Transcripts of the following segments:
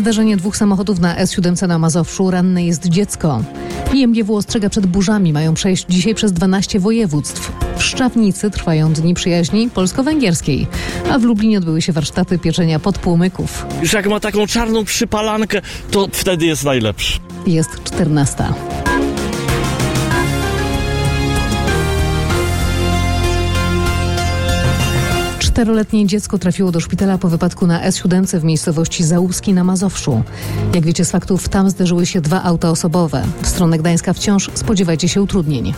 Zdarzenie dwóch samochodów na S7 na Mazowszu. Ranne jest dziecko. IMGW ostrzega przed burzami. Mają przejść dzisiaj przez 12 województw. W Szczawnicy trwają Dni Przyjaźni Polsko-Węgierskiej, a w Lublinie odbyły się warsztaty pieczenia podpłomyków. Już jak ma taką czarną przypalankę, to wtedy jest najlepszy. Jest 14. Czteroletnie dziecko trafiło do szpitala po wypadku na S7 w miejscowości Załuski na Mazowszu. Jak wiecie z faktów, tam zderzyły się dwa auta osobowe. W stronę Gdańska wciąż spodziewajcie się utrudnień.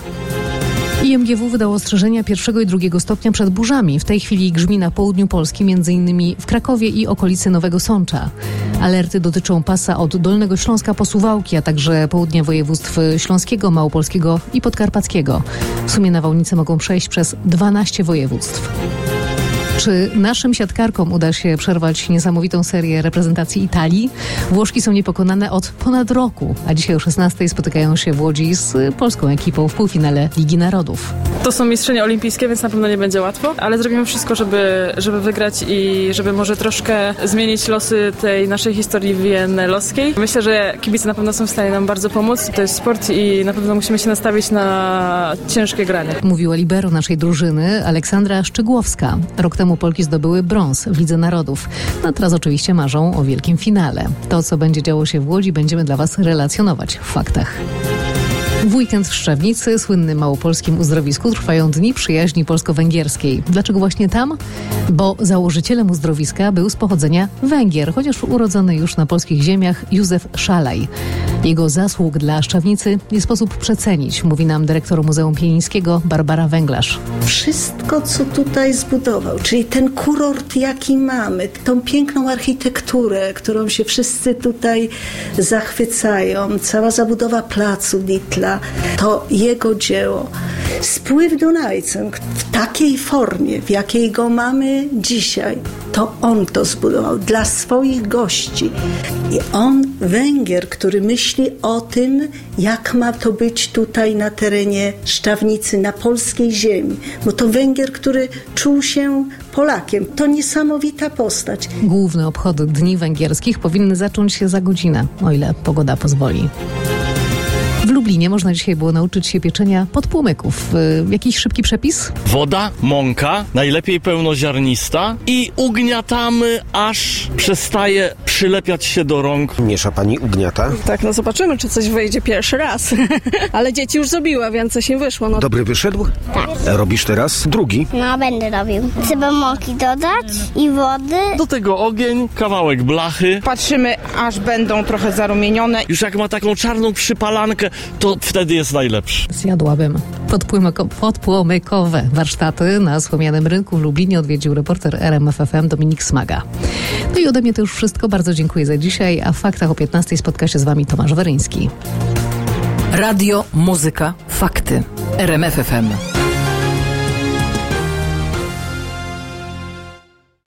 IMGW wydało ostrzeżenia 1. i 2. stopnia przed burzami. W tej chwili grzmi na południu Polski, m.in. w Krakowie i okolicy Nowego Sącza. Alerty dotyczą pasa od Dolnego Śląska po Suwałki, a także południa województw śląskiego, małopolskiego i podkarpackiego. W sumie nawałnice mogą przejść przez 12 województw. Czy naszym siatkarkom uda się przerwać niesamowitą serię reprezentacji Italii? Włoszki są niepokonane od ponad roku, a dzisiaj o 16:00 spotykają się w Łodzi z polską ekipą w półfinale Ligi Narodów. To są mistrzynie olimpijskie, więc na pewno nie będzie łatwo, ale zrobimy wszystko, żeby wygrać i żeby może troszkę zmienić losy tej naszej historii wienelowskiej. Myślę, że kibice na pewno są w stanie nam bardzo pomóc. To jest sport i na pewno musimy się nastawić na ciężkie granie. Mówiła libero naszej drużyny Aleksandra Szczygłowska. Rok temu Polki zdobyły brąz w Lidze Narodów. No teraz oczywiście marzą o wielkim finale. To, co będzie działo się w Łodzi, będziemy dla Was relacjonować w faktach. W weekend w Szczawnicy, słynnym małopolskim uzdrowisku, trwają Dni Przyjaźni Polsko-Węgierskiej. Dlaczego właśnie tam? Bo założycielem uzdrowiska był z pochodzenia Węgier, chociaż urodzony już na polskich ziemiach Józef Szalaj. Jego zasług dla Szczawnicy nie sposób przecenić, mówi nam dyrektor Muzeum Pienińskiego Barbara Węglarz. Wszystko, co tutaj zbudował, czyli ten kurort, jaki mamy, tą piękną architekturę, którą się wszyscy tutaj zachwycają, cała zabudowa placu Ditla, to jego dzieło. Spływ Dunajcem w takiej formie, w jakiej go mamy dzisiaj, to on to zbudował dla swoich gości. I on, Węgier, który myśli o tym, jak ma to być tutaj na terenie Szczawnicy, na polskiej ziemi. Bo to Węgier, który czuł się Polakiem. To niesamowita postać. Główne obchody Dni Węgierskich powinny zacząć się za godzinę, o ile pogoda pozwoli. W Lublinie można dzisiaj było nauczyć się pieczenia podpłomyków. Jakiś szybki przepis? Woda, mąka, najlepiej pełnoziarnista i ugniatamy, aż przestaje przylepiać się do rąk. Miesza pani, ugniata? Tak, no zobaczymy, czy coś wyjdzie pierwszy raz. Ale dzieci już zrobiły, więc coś im wyszło. No. Dobry wyszedł? Tak. Robisz teraz drugi? No, będę robił. Trzeba mąki dodać i wody. Do tego ogień, kawałek blachy. Patrzymy, aż będą trochę zarumienione. Już jak ma taką czarną przypalankę, to wtedy jest najlepszy. Zjadłabym. Podpłomykowe warsztaty na Słomianym Rynku w Lublinie odwiedził reporter RMF FM Dominik Smaga. No i ode mnie to już wszystko. Bardzo dziękuję za dzisiaj, a w faktach o 15:00 spotka się z Wami Tomasz Weryński. Radio, muzyka, fakty. RMF FM.